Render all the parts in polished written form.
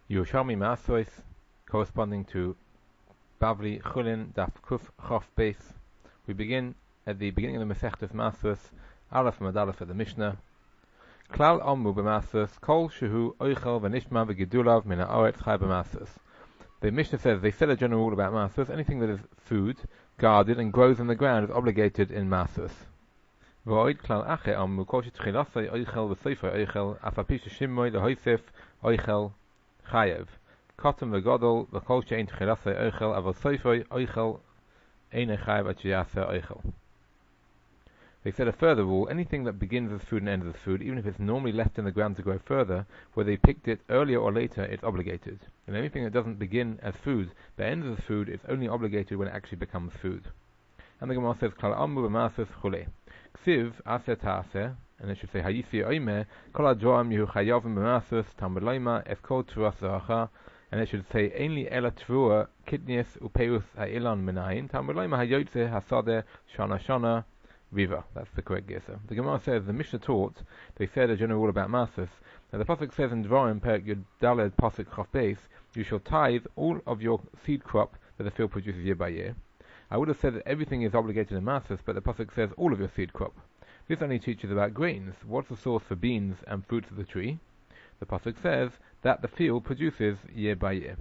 Yerushalmi Maasos, corresponding to Bavli Chulin Daf Kuf Chof Beis. We begin at the beginning of the Masechtas Maasos, Aleph Madalef at the Mishnah. Klal Omu b'Maasos, Kol Shehu Oichel v'Nishma v'Gedulav Min Ha'aretz Chai b'Maasos. The Mishnah says they said a general rule about Maasos: anything that is food, guarded, and grows in the ground is obligated in Maasos. V'oid Klal Ache Omu Kol Shetchilasei Oichel v'Seifei Oichel Afapi Sheshimoy leHoisef Oichel Chayev. Kotam v'Godol v'Kol She'ein Tchilasei Oichel Avol Seifei Oichel Ein Chayev Ad Sheyaseh Oichel. They said a further rule: anything that begins as food and ends as food, even if it's normally left in the ground to grow further, whether they picked it earlier or later, it's obligated. And anything that doesn't begin as food but ends as food, it's only obligated when it actually becomes food. And the Gemara says, Klal Amu b'Maasos chule. Ksiv aseh ta'aseh, and it should say Hayisi oimeh, Kol ha'droim yehu chayavim b'Maasos, Talmud loima, es kol tvuas zaracha, and it should say Einli ela tvua, kitnius upeus ha'ilan minayin, Talmud loima hayotze hasadeh shana shana Viva. That's the correct guesser. The Gemara says the Mishnah taught, they said a general rule about Maasos, that the Pasuk says in Dvarim Perek Yud Daled Pasuk Chof Beis, you shall tithe all of your seed crop that the field produces year by year. I would have said that everything is obligated in Maasos, but the Pasuk says all of your seed crop. This only teaches about grains. What's the source for beans and fruits of the tree? The Pasuk says that the field produces year by year.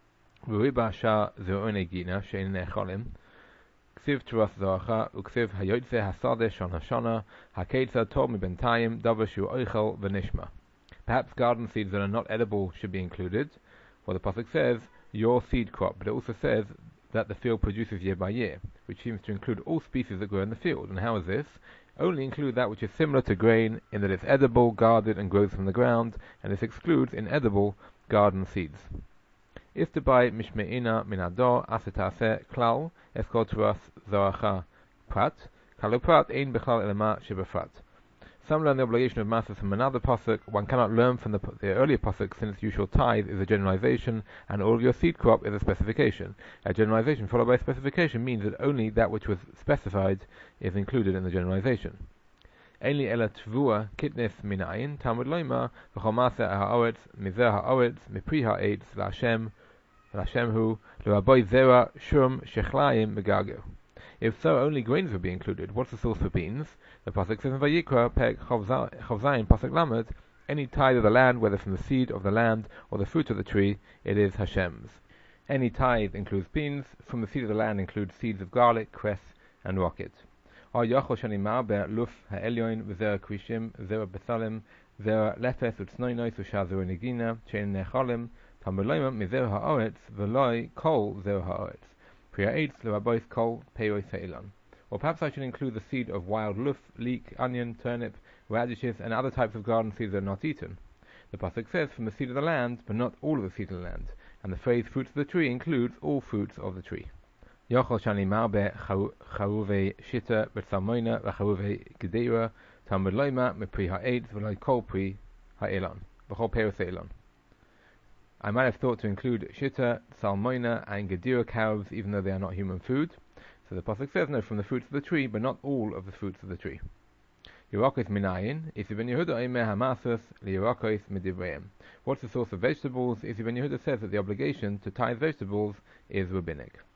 Ksiv Turas Zaracha, Uksiv Hayotze Hasadeh Shana Shana, Haketza Tov Mibentayim, Davashu Oichel V'Nishma. Perhaps garden seeds that are not edible should be included. Well, the Pasuk says your seed crop, but it also says that the field produces year by year, which seems to include all species that grow in the field. And how is this? Only include that which is similar to grain in that it's edible, guarded, and grows from the ground, and this excludes inedible garden seeds. Istabai mishmeina minado asetase klal eskol turas zaracha prat kalu prat ein bechal elema shebefrat. Some learn the obligation of Maasos from another pasuk. One cannot learn from the earlier pasuk, since you shall tithe is a generalization and all of your seed crop is a specification. A generalization followed by a specification means that only that which was specified is included in the generalization. Einli ela tvua kitnes minayin Talmud loima v'chol maaseh ha'aretz mizer ha'aretz mipri ha'etz L'Hashem hu l'raboy zera shum shechlayim megagu. If so, only grains would be included. What's the source for beans? The pasuk says in Vayikra Perek Chof Zayin pasuk Lamed, any tithe of the land, whether from the seed of the land or the fruit of the tree, it is Hashem's. Any tithe includes beans. From the seed of the land includes seeds of garlic, cress, and rocket. Or Yachol Shani Ma'ber Luf Ha'elyon V'Zera Krishim Zera Bethalim Zera Lefes U'Tznoinos U'Shar Zera Negina Chein Nechalim Talmud loima mizer ha'aretz v'loi kol zer ha'aretz priya eitz l'rabois kol peiros ha'ilan. Or perhaps I should include the seed of wild luf, leek, onion, turnip, radishes, and other types of garden seeds that are not eaten. The pasuk says from the seed of the land, but not all of the seed of the land, and the phrase fruits of the tree includes all fruits of the tree. Yochel shani marbe charuvei shita b'tzalmoina v'charuvei gedera Talmud loima mipri ha'etz v'loi kol pri ha'ilan v'chol peiros ha'ilan. I might have thought to include shita, salmoina, and gedira cows, even though they are not human food. So the pasuk says no, from the fruits of the tree, but not all of the fruits of the tree. Yerakos minayin, Isi ben Yehuda oimeh ha'Maasos liyerakos midivreim. What's the source of vegetables? Isi ben Yehuda says that the obligation to tithe vegetables is rabbinic.